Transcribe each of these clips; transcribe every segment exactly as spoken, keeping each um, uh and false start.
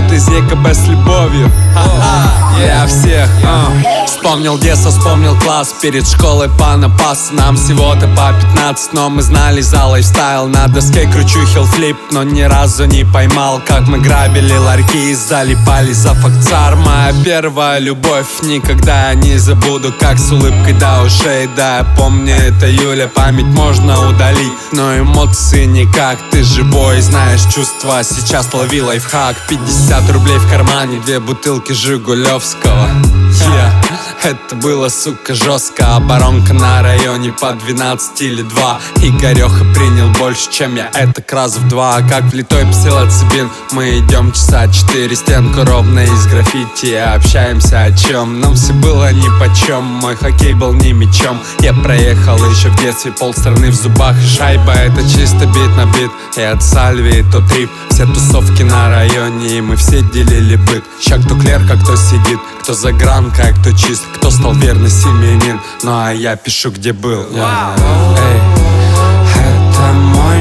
Ребята из ЕКБ с любовью. Я всех uh. Вспомнил детство, вспомнил класс. Перед школой по напасу. Нам всего-то по пятнадцать, но мы знали за лайфстайл. На доске кручу хилфлип, но ни разу не поймал. Как мы грабили ларьки и залипали за факцар. Моя первая любовь, никогда я не забуду. Как с улыбкой до ушей, да, я помню, это Юля. Память можно удалить, но эмоции никак. Ты живой, знаешь чувства. Сейчас лови лайфхак. Пятьдесят рублей в кармане, две бутылки Жигулевского. Yeah. Это было, сука, жестко. Оборонка на районе по двенадцать или два. Игореха принял больше, чем я, это раз в два. Как влитой псилоцибин, мы идем часа четыре. Стенку ровно из граффити, общаемся о чем. Нам все было нипочем, мой хоккей был не мячом. Я проехал еще в детстве, полстраны в зубах и шайба. Это чисто бит на бит, и от Сальви, и то трип. Все тусовки на районе, и мы все делили быт. Ща кто клерка, кто сидит, кто за гранкой, а кто чист, кто стал верный семьянин. Ну а я пишу, где был. yeah. Эй, это мой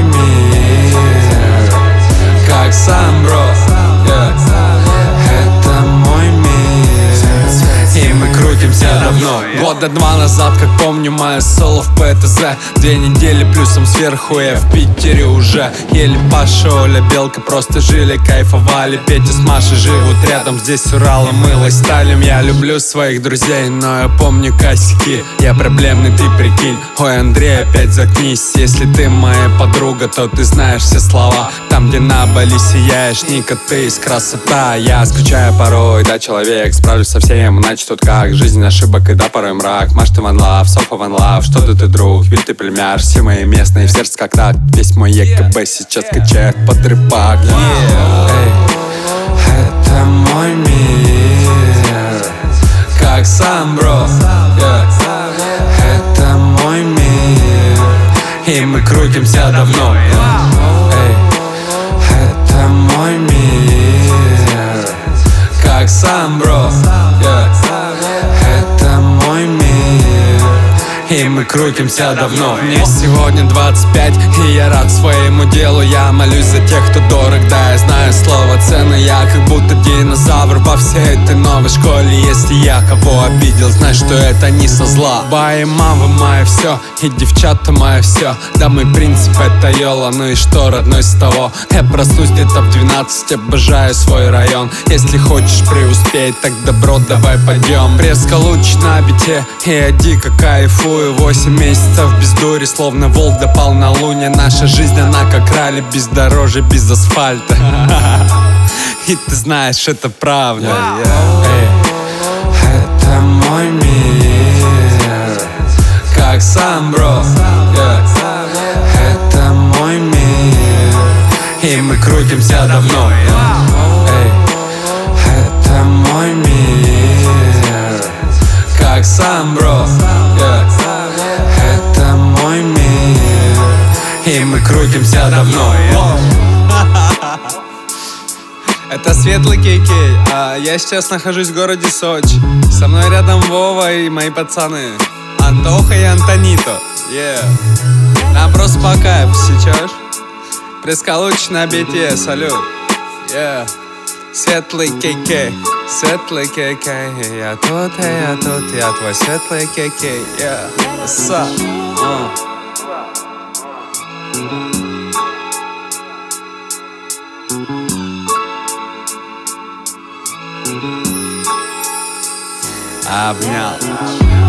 мир, как сам бро. yeah. Это мой мир, и мы крутимся давно. Года два назад, как помню, мое соло в ПТЗ. Две недели плюсом сверху, я в Питере уже. Еле Паша, Оля, Белка просто жили, кайфовали. Петя с Машей живут рядом, здесь Урал и мыло сталим. Я люблю своих друзей, но я помню косяки. Я проблемный, ты прикинь. Ой, Андрей, опять заткнись. Если ты моя подруга, то ты знаешь все слова. Там, где на Бали сияешь, Ника, ты из красота. Я скучаю порой, да, человек, справлюсь со всем, иначе тут как. Жизнь ошибок и да, порой мрак. Маш, ты ван лав, Софа ван лав. Что ты, ты друг, ведь ты племяш. Все мои местные в сердце как так. Весь мой ЕКБ сейчас качает под рыбак. yeah. Эй, это мой мир, как сам бро. yeah. Это мой мир, и мы крутимся давно. Эй, это мой мир, как сам бро. yeah. Это мой мир, и мы крутимся давно. Мне сегодня двадцать пять, и я рад своему делу. Я молюсь за тех, кто дорог, да, я знаю слово цены. Я как будто динозавр во всей этой новой школе. Если я кого обидел, знай, что это не со зла. Бай, мама, мое все, и девчата мое все. Да, мой принцип это йола, ну и что, родной с того. Я проснусь где-то в двенадцать, обожаю свой район. Если хочешь преуспеть, так добро, давай пойдем. Преска луч на бите, и я дико кайфую. Восемь месяцев без дури, словно волк допал на луне. Наша жизнь, она как ралли, без дорожи, без асфальта. И ты знаешь, это правда. Эй, это мой мир, как сам бро. Это мой мир, и мы крутимся давно. Эй, это мой мир, как сам бро. Это мой мир, и мы крутимся давно. Это Светлый Кей-Кей, а я сейчас нахожусь в городе Сочи. Со мной рядом Вова и мои пацаны Антоха и Антонито. yeah. Нам просто по кайфу сейчас. Прескалуч на бите, салют. yeah. Светлый Кей-Кей, Светлый Кей-Кей. Я тут, я тут, я твой Светлый Кей-Кей. yeah. What's up? Uh. Обнял.